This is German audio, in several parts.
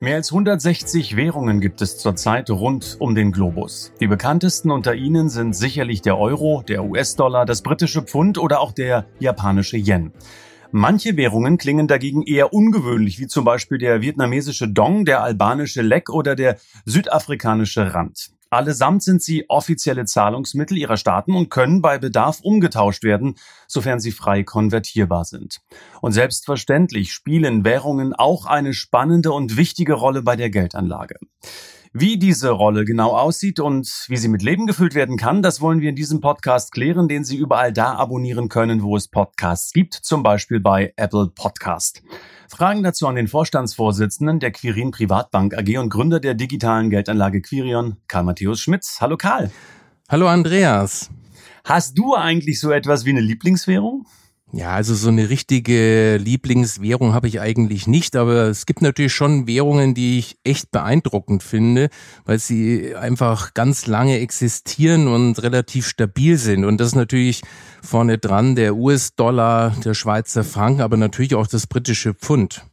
Mehr als 160 Währungen gibt es zurzeit rund um den Globus. Die bekanntesten unter ihnen sind sicherlich der Euro, der US-Dollar, das britische Pfund oder auch der japanische Yen. Manche Währungen klingen dagegen eher ungewöhnlich, wie zum Beispiel der vietnamesische Dong, der albanische Lek oder der südafrikanische Rand. Allesamt sind sie offizielle Zahlungsmittel ihrer Staaten und können bei Bedarf umgetauscht werden, sofern sie frei konvertierbar sind. Und selbstverständlich spielen Währungen auch eine spannende und wichtige Rolle bei der Geldanlage. Wie diese Rolle genau aussieht und wie sie mit Leben gefüllt werden kann, das wollen wir in diesem Podcast klären, den Sie überall da abonnieren können, wo es Podcasts gibt, zum Beispiel bei Apple Podcast. Fragen dazu an den Vorstandsvorsitzenden der Quirin Privatbank AG und Gründer der digitalen Geldanlage Quirion, Karl Matthäus Schmitz. Hallo Karl. Hallo Andreas. Hast du eigentlich so etwas wie eine Lieblingswährung? Ja, also so eine richtige Lieblingswährung habe ich eigentlich nicht, aber es gibt natürlich schon Währungen, die ich echt beeindruckend finde, weil sie einfach ganz lange existieren und relativ stabil sind. Und das ist natürlich vorne dran der US-Dollar, der Schweizer Franken, aber natürlich auch das britische Pfund.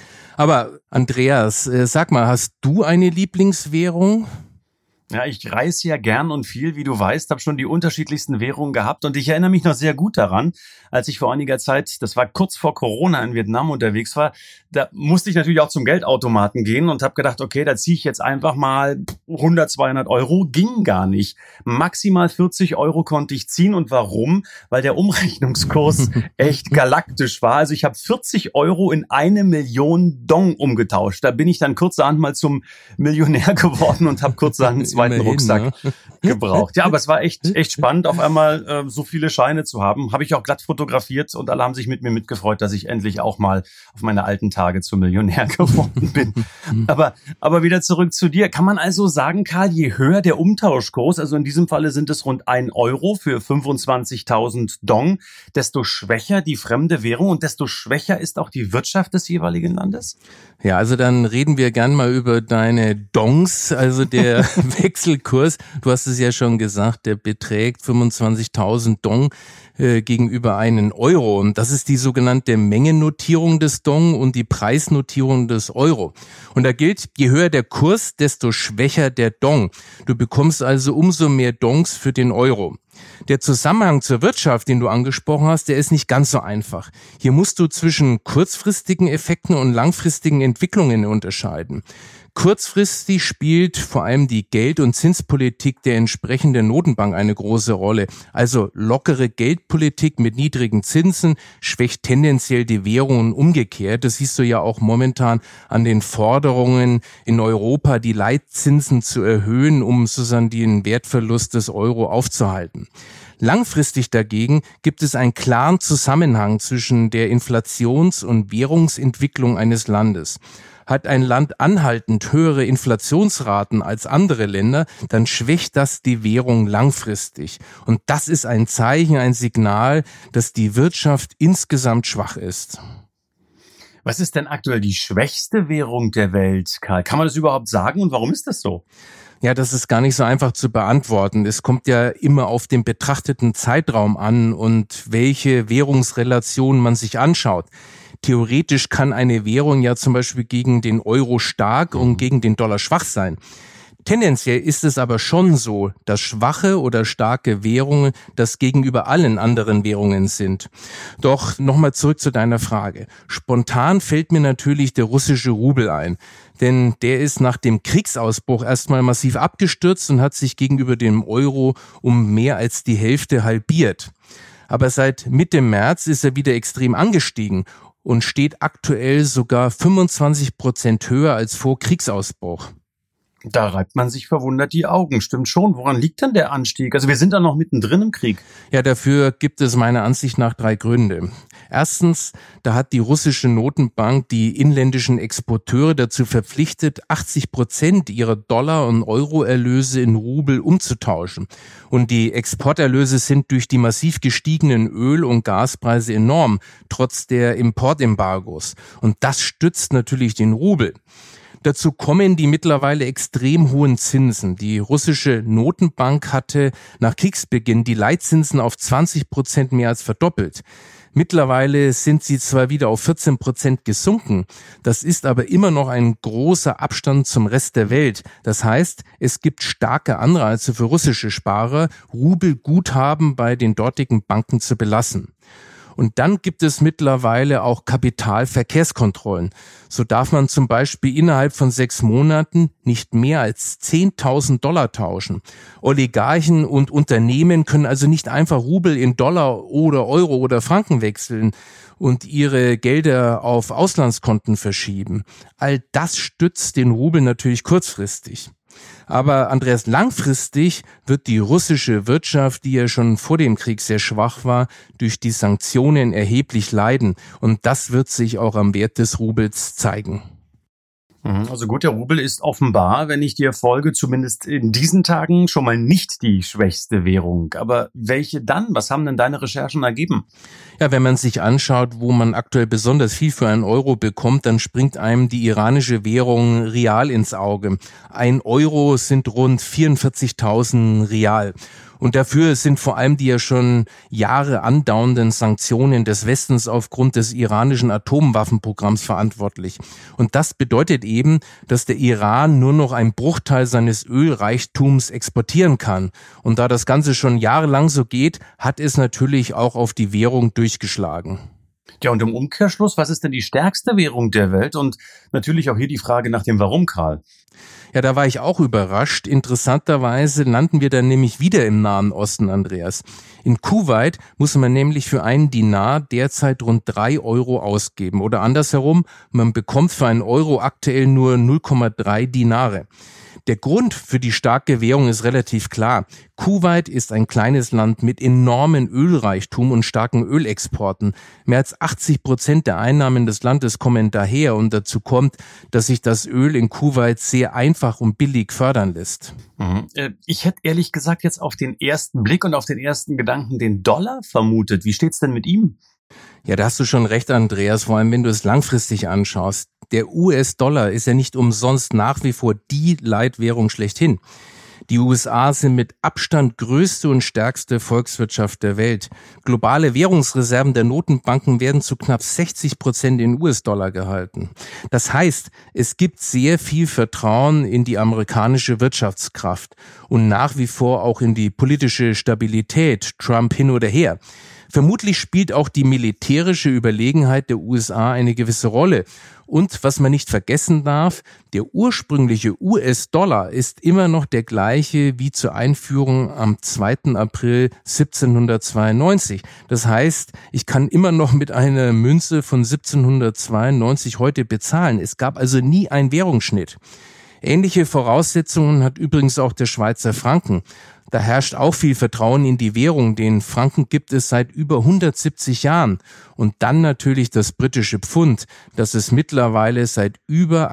Aber Andreas, sag mal, hast du eine Lieblingswährung? Ja, ich reise ja gern und viel, wie du weißt, habe schon die unterschiedlichsten Währungen gehabt und ich erinnere mich noch sehr gut daran, als ich vor einiger Zeit, das war kurz vor Corona, in Vietnam unterwegs war, da musste ich natürlich auch zum Geldautomaten gehen und habe gedacht, okay, da ziehe ich jetzt einfach mal 100, 200 Euro, ging gar nicht. Maximal 40 Euro konnte ich ziehen und warum? Weil der Umrechnungskurs echt galaktisch war. Also ich habe 40 Euro in 1 Million Dong umgetauscht. Da bin ich dann kurzerhand mal zum Millionär geworden und habe kurzerhand einen zweiten Rucksack gebraucht. Ja, aber es war echt spannend, auf einmal so viele Scheine zu haben. Habe ich auch glatt fotografiert und alle haben sich mit mir mitgefreut, dass ich endlich auch mal auf meine alten Tage zum Millionär geworden bin. Aber wieder zurück zu dir. Kann man also sagen, Karl, je höher der Umtauschkurs, also in diesem Falle sind es rund 1 Euro für 25.000 Dong, desto schwächer die fremde Währung und desto schwächer ist auch die Wirtschaft des jeweiligen Landes? Ja, also dann reden wir gern mal über deine Dongs, also der Wechselkurs. Du hast es ja schon gesagt, der beträgt 25.000 Dong gegenüber 1 Euro. Und das ist die sogenannte Mengennotierung des Dong und die Preisnotierung des Euro. Und da gilt, je höher der Kurs, desto schwächer der Dong. Du bekommst also umso mehr Dongs für den Euro. Der Zusammenhang zur Wirtschaft, den du angesprochen hast, der ist nicht ganz so einfach. Hier musst du zwischen kurzfristigen Effekten und langfristigen Entwicklungen unterscheiden. Kurzfristig spielt vor allem die Geld- und Zinspolitik der entsprechenden Notenbank eine große Rolle. Also lockere Geldpolitik mit niedrigen Zinsen schwächt tendenziell die Währung und umgekehrt. Das siehst du ja auch momentan an den Forderungen in Europa, die Leitzinsen zu erhöhen, um sozusagen den Wertverlust des Euro aufzuhalten. Langfristig dagegen gibt es einen klaren Zusammenhang zwischen der Inflations- und Währungsentwicklung eines Landes. Hat ein Land anhaltend höhere Inflationsraten als andere Länder, dann schwächt das die Währung langfristig. Und das ist ein Zeichen, ein Signal, dass die Wirtschaft insgesamt schwach ist. Was ist denn aktuell die schwächste Währung der Welt, Karl? Kann man das überhaupt sagen und warum ist das so? Ja, das ist gar nicht so einfach zu beantworten. Es kommt ja immer auf den betrachteten Zeitraum an und welche Währungsrelation man sich anschaut. Theoretisch kann eine Währung ja zum Beispiel gegen den Euro stark und gegen den Dollar schwach sein. Tendenziell ist es aber schon so, dass schwache oder starke Währungen das gegenüber allen anderen Währungen sind. Doch nochmal zurück zu deiner Frage. Spontan fällt mir natürlich der russische Rubel ein. Denn der ist nach dem Kriegsausbruch erstmal massiv abgestürzt und hat sich gegenüber dem Euro um mehr als die Hälfte halbiert. Aber seit Mitte März ist er wieder extrem angestiegen und steht aktuell sogar 25% höher als vor Kriegsausbruch. Da reibt man sich verwundert die Augen. Stimmt schon. Woran liegt denn der Anstieg? Also wir sind da noch mittendrin im Krieg. Ja, dafür gibt es meiner Ansicht nach 3 Gründe. Erstens, da hat die russische Notenbank die inländischen Exporteure dazu verpflichtet, 80% ihrer Dollar- und Euro-Erlöse in Rubel umzutauschen. Und die Exporterlöse sind durch die massiv gestiegenen Öl- und Gaspreise enorm, trotz der Importembargos. Und das stützt natürlich den Rubel. Dazu kommen die mittlerweile extrem hohen Zinsen. Die russische Notenbank hatte nach Kriegsbeginn die Leitzinsen auf 20% mehr als verdoppelt. Mittlerweile sind sie zwar wieder auf 14% gesunken, das ist aber immer noch ein großer Abstand zum Rest der Welt. Das heißt, es gibt starke Anreize für russische Sparer, Rubelguthaben bei den dortigen Banken zu belassen. Und dann gibt es mittlerweile auch Kapitalverkehrskontrollen. So darf man zum Beispiel innerhalb von 6 Monaten nicht mehr als $10.000 tauschen. Oligarchen und Unternehmen können also nicht einfach Rubel in Dollar oder Euro oder Franken wechseln und ihre Gelder auf Auslandskonten verschieben. All das stützt den Rubel natürlich kurzfristig. Aber Andreas, langfristig wird die russische Wirtschaft, die ja schon vor dem Krieg sehr schwach war, durch die Sanktionen erheblich leiden. Und das wird sich auch am Wert des Rubels zeigen. Also gut, der Rubel ist offenbar, wenn ich dir folge, zumindest in diesen Tagen schon mal nicht die schwächste Währung. Aber welche dann? Was haben denn deine Recherchen ergeben? Ja, wenn man sich anschaut, wo man aktuell besonders viel für einen Euro bekommt, dann springt einem die iranische Währung Rial ins Auge. 1 Euro sind rund 44.000 Rial. Und dafür sind vor allem die ja schon Jahre andauernden Sanktionen des Westens aufgrund des iranischen Atomwaffenprogramms verantwortlich. Und das bedeutet eben, dass der Iran nur noch einen Bruchteil seines Ölreichtums exportieren kann. Und da das Ganze schon jahrelang so geht, hat es natürlich auch auf die Währung durchgeschlagen. Ja, und im Umkehrschluss, was ist denn die stärkste Währung der Welt? Und natürlich auch hier die Frage nach dem Warum, Karl. Ja, da war ich auch überrascht. Interessanterweise landen wir dann nämlich wieder im Nahen Osten, Andreas. In Kuwait muss man nämlich für einen Dinar derzeit rund 3 Euro ausgeben. Oder andersherum, man bekommt für einen Euro aktuell nur 0,3 Dinare. Der Grund für die starke Währung ist relativ klar. Kuwait ist ein kleines Land mit enormen Ölreichtum und starken Ölexporten. Mehr als 80% der Einnahmen des Landes kommen daher und dazu kommt, dass sich das Öl in Kuwait sehr einfach und billig fördern lässt. Ich hätte ehrlich gesagt jetzt auf den ersten Blick und auf den ersten Gedanken den Dollar vermutet. Wie steht's denn mit ihm? Ja, da hast du schon recht, Andreas, vor allem wenn du es langfristig anschaust. Der US-Dollar ist ja nicht umsonst nach wie vor die Leitwährung schlechthin. Die USA sind mit Abstand größte und stärkste Volkswirtschaft der Welt. Globale Währungsreserven der Notenbanken werden zu knapp 60% in US-Dollar gehalten. Das heißt, es gibt sehr viel Vertrauen in die amerikanische Wirtschaftskraft und nach wie vor auch in die politische Stabilität, Trump hin oder her. Vermutlich spielt auch die militärische Überlegenheit der USA eine gewisse Rolle. Und was man nicht vergessen darf, der ursprüngliche US-Dollar ist immer noch der gleiche wie zur Einführung am 2. April 1792. Das heißt, ich kann immer noch mit einer Münze von 1792 heute bezahlen. Es gab also nie einen Währungsschnitt. Ähnliche Voraussetzungen hat übrigens auch der Schweizer Franken. Da herrscht auch viel Vertrauen in die Währung. Den Franken gibt es seit über 170 Jahren. Und dann natürlich das britische Pfund, das es mittlerweile seit über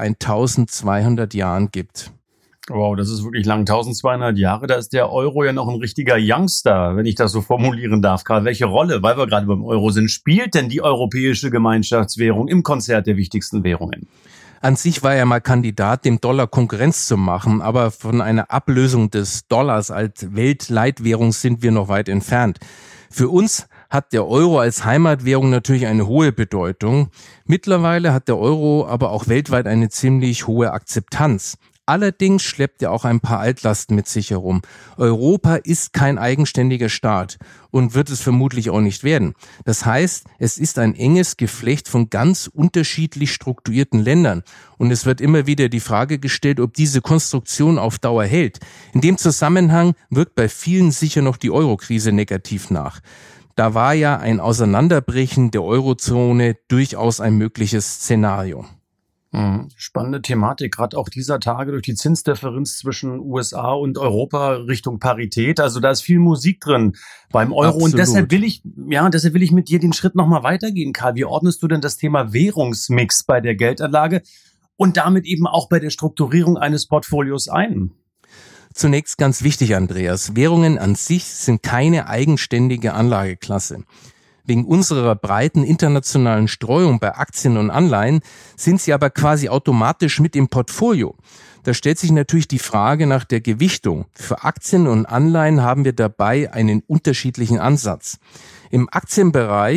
1200 Jahren gibt. Wow, das ist wirklich lang. 1200 Jahre, da ist der Euro ja noch ein richtiger Youngster, wenn ich das so formulieren darf. Karl, welche Rolle, weil wir gerade beim Euro sind, spielt denn die europäische Gemeinschaftswährung im Konzert der wichtigsten Währungen? An sich war er mal Kandidat, dem Dollar Konkurrenz zu machen, aber von einer Ablösung des Dollars als Weltleitwährung sind wir noch weit entfernt. Für uns hat der Euro als Heimatwährung natürlich eine hohe Bedeutung. Mittlerweile hat der Euro aber auch weltweit eine ziemlich hohe Akzeptanz. Allerdings schleppt er auch ein paar Altlasten mit sich herum. Europa ist kein eigenständiger Staat und wird es vermutlich auch nicht werden. Das heißt, es ist ein enges Geflecht von ganz unterschiedlich strukturierten Ländern. Und es wird immer wieder die Frage gestellt, ob diese Konstruktion auf Dauer hält. In dem Zusammenhang wirkt bei vielen sicher noch die Euro-Krise negativ nach. Da war ja ein Auseinanderbrechen der Eurozone durchaus ein mögliches Szenario. Spannende Thematik, gerade auch dieser Tage durch die Zinsdifferenz zwischen USA und Europa Richtung Parität. Also da ist viel Musik drin beim Euro. Absolut. Und deshalb will ich mit dir den Schritt nochmal weitergehen, Karl. Wie ordnest du denn das Thema Währungsmix bei der Geldanlage und damit eben auch bei der Strukturierung eines Portfolios ein? Zunächst ganz wichtig, Andreas. Währungen an sich sind keine eigenständige Anlageklasse. Wegen unserer breiten internationalen Streuung bei Aktien und Anleihen sind sie aber quasi automatisch mit im Portfolio. Da stellt sich natürlich die Frage nach der Gewichtung. Für Aktien und Anleihen haben wir dabei einen unterschiedlichen Ansatz. Im Aktienbereich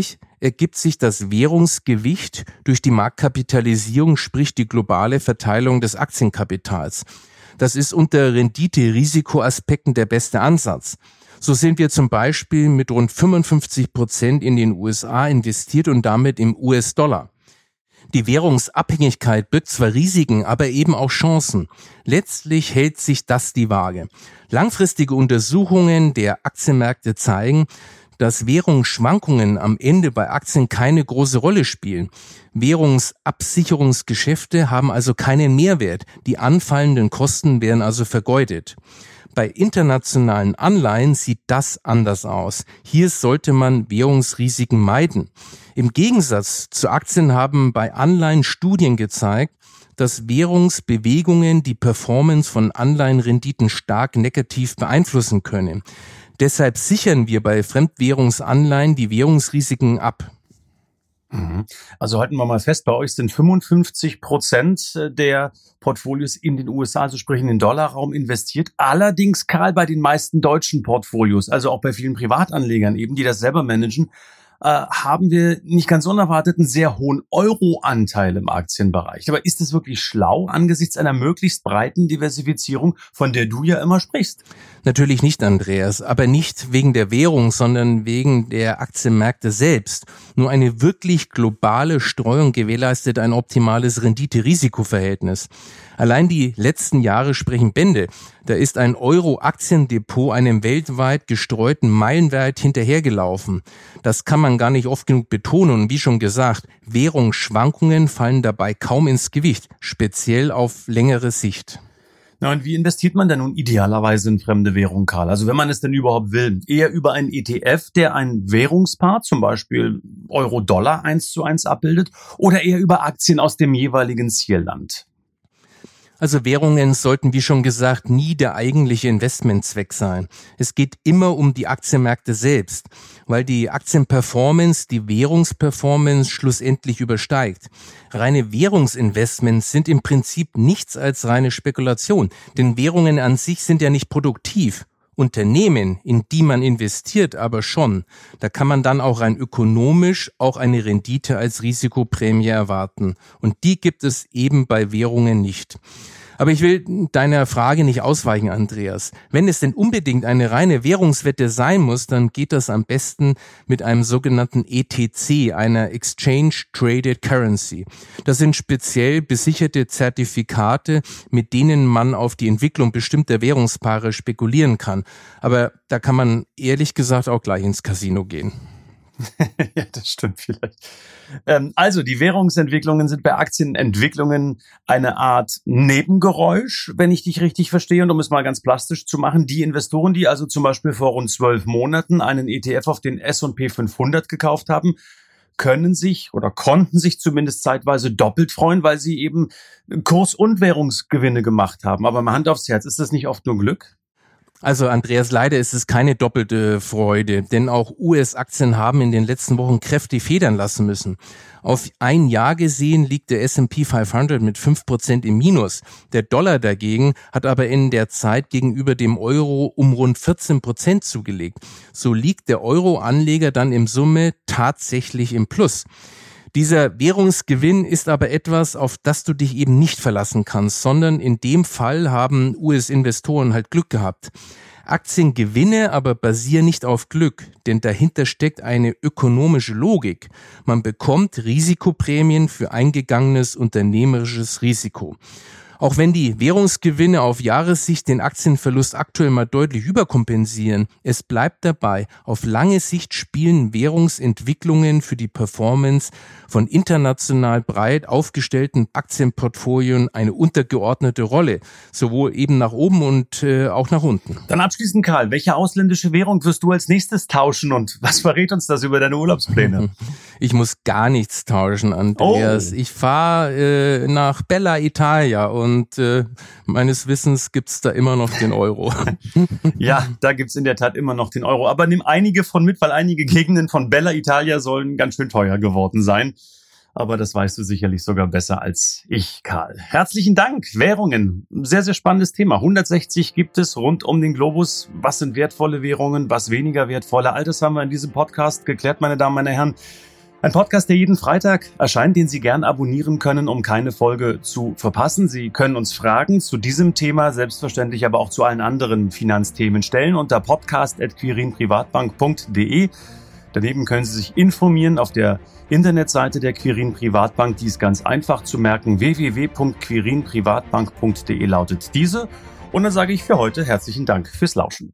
ergibt sich das Währungsgewicht durch die Marktkapitalisierung, sprich die globale Verteilung des Aktienkapitals. Das ist unter Rendite-Risiko-Aspekten der beste Ansatz. So sind wir zum Beispiel mit rund 55% in den USA investiert und damit im US-Dollar. Die Währungsabhängigkeit birgt zwar Risiken, aber eben auch Chancen. Letztlich hält sich das die Waage. Langfristige Untersuchungen der Aktienmärkte zeigen, dass Währungsschwankungen am Ende bei Aktien keine große Rolle spielen. Währungsabsicherungsgeschäfte haben also keinen Mehrwert. Die anfallenden Kosten werden also vergeudet. Bei internationalen Anleihen sieht das anders aus. Hier sollte man Währungsrisiken meiden. Im Gegensatz zu Aktien haben bei Anleihen Studien gezeigt, dass Währungsbewegungen die Performance von Anleihenrenditen stark negativ beeinflussen können. Deshalb sichern wir bei Fremdwährungsanleihen die Währungsrisiken ab. Also halten wir mal fest, bei euch sind 55% der Portfolios in den USA, also sprich in den Dollarraum investiert. Allerdings, Karl, bei den meisten deutschen Portfolios, also auch bei vielen Privatanlegern eben, die das selber managen, haben wir nicht ganz unerwartet einen sehr hohen Euro-Anteil im Aktienbereich. Aber ist es wirklich schlau angesichts einer möglichst breiten Diversifizierung, von der du ja immer sprichst? Natürlich nicht, Andreas, aber nicht wegen der Währung, sondern wegen der Aktienmärkte selbst. Nur eine wirklich globale Streuung gewährleistet ein optimales Rendite-Risiko-Verhältnis. Allein die letzten Jahre sprechen Bände. Da ist ein Euro-Aktiendepot einem weltweit gestreuten Meilenwert hinterhergelaufen. Das kann man gar nicht oft genug betonen. Und wie schon gesagt, Währungsschwankungen fallen dabei kaum ins Gewicht, speziell auf längere Sicht. Na, und wie investiert man denn nun idealerweise in fremde Währung, Karl? Also wenn man es denn überhaupt will, eher über einen ETF, der ein Währungspaar, zum Beispiel Euro-Dollar 1:1 abbildet, oder eher über Aktien aus dem jeweiligen Zielland? Also Währungen sollten, wie schon gesagt, nie der eigentliche Investmentzweck sein. Es geht immer um die Aktienmärkte selbst, weil die Aktienperformance die Währungsperformance schlussendlich übersteigt. Reine Währungsinvestments sind im Prinzip nichts als reine Spekulation, denn Währungen an sich sind ja nicht produktiv. Unternehmen, in die man investiert, aber schon. Da kann man dann auch rein ökonomisch auch eine Rendite als Risikoprämie erwarten. Und die gibt es eben bei Währungen nicht. Aber ich will deiner Frage nicht ausweichen, Andreas. Wenn es denn unbedingt eine reine Währungswette sein muss, dann geht das am besten mit einem sogenannten ETC, einer Exchange Traded Currency. Das sind speziell besicherte Zertifikate, mit denen man auf die Entwicklung bestimmter Währungspaare spekulieren kann. Aber da kann man ehrlich gesagt auch gleich ins Casino gehen. Ja, das stimmt vielleicht. Also die Währungsentwicklungen sind bei Aktienentwicklungen eine Art Nebengeräusch, wenn ich dich richtig verstehe. Und um es mal ganz plastisch zu machen, die Investoren, die also zum Beispiel vor rund 12 Monaten einen ETF auf den S&P 500 gekauft haben, können sich oder konnten sich zumindest zeitweise doppelt freuen, weil sie eben Kurs- und Währungsgewinne gemacht haben. Aber mal Hand aufs Herz, ist das nicht oft nur Glück? Also Andreas, leider ist es keine doppelte Freude, denn auch US-Aktien haben in den letzten Wochen kräftig federn lassen müssen. Auf ein Jahr gesehen liegt der S&P 500 mit 5% im Minus. Der Dollar dagegen hat aber in der Zeit gegenüber dem Euro um rund 14% zugelegt. So liegt der Euro-Anleger dann im Summe tatsächlich im Plus. Dieser Währungsgewinn ist aber etwas, auf das du dich eben nicht verlassen kannst, sondern in dem Fall haben US-Investoren halt Glück gehabt. Aktiengewinne aber basieren nicht auf Glück, denn dahinter steckt eine ökonomische Logik. Man bekommt Risikoprämien für eingegangenes unternehmerisches Risiko. Auch wenn die Währungsgewinne auf Jahressicht den Aktienverlust aktuell mal deutlich überkompensieren, es bleibt dabei, auf lange Sicht spielen Währungsentwicklungen für die Performance von international breit aufgestellten Aktienportfolien eine untergeordnete Rolle, sowohl eben nach oben und auch nach unten. Dann abschließend, Karl, welche ausländische Währung wirst du als nächstes tauschen und was verrät uns das über deine Urlaubspläne? Ich muss gar nichts tauschen, Andreas. Ich fahre nach Bella Italia und meines Wissens gibt's da immer noch den Euro. Ja, da gibt's in der Tat immer noch den Euro. Aber nimm einige von mit, weil einige Gegenden von Bella Italia sollen ganz schön teuer geworden sein. Aber das weißt du sicherlich sogar besser als ich, Karl. Herzlichen Dank. Währungen, sehr, sehr spannendes Thema. 160 gibt es rund um den Globus. Was sind wertvolle Währungen, was weniger wertvolle? All das haben wir in diesem Podcast geklärt, meine Damen, meine Herren. Ein Podcast, der jeden Freitag erscheint, den Sie gern abonnieren können, um keine Folge zu verpassen. Sie können uns Fragen zu diesem Thema, selbstverständlich aber auch zu allen anderen Finanzthemen stellen unter podcast@quirinprivatbank.de. Daneben können Sie sich informieren auf der Internetseite der Quirin Privatbank. Die ist ganz einfach zu merken. www.quirinprivatbank.de lautet diese. Und dann sage ich für heute herzlichen Dank fürs Lauschen.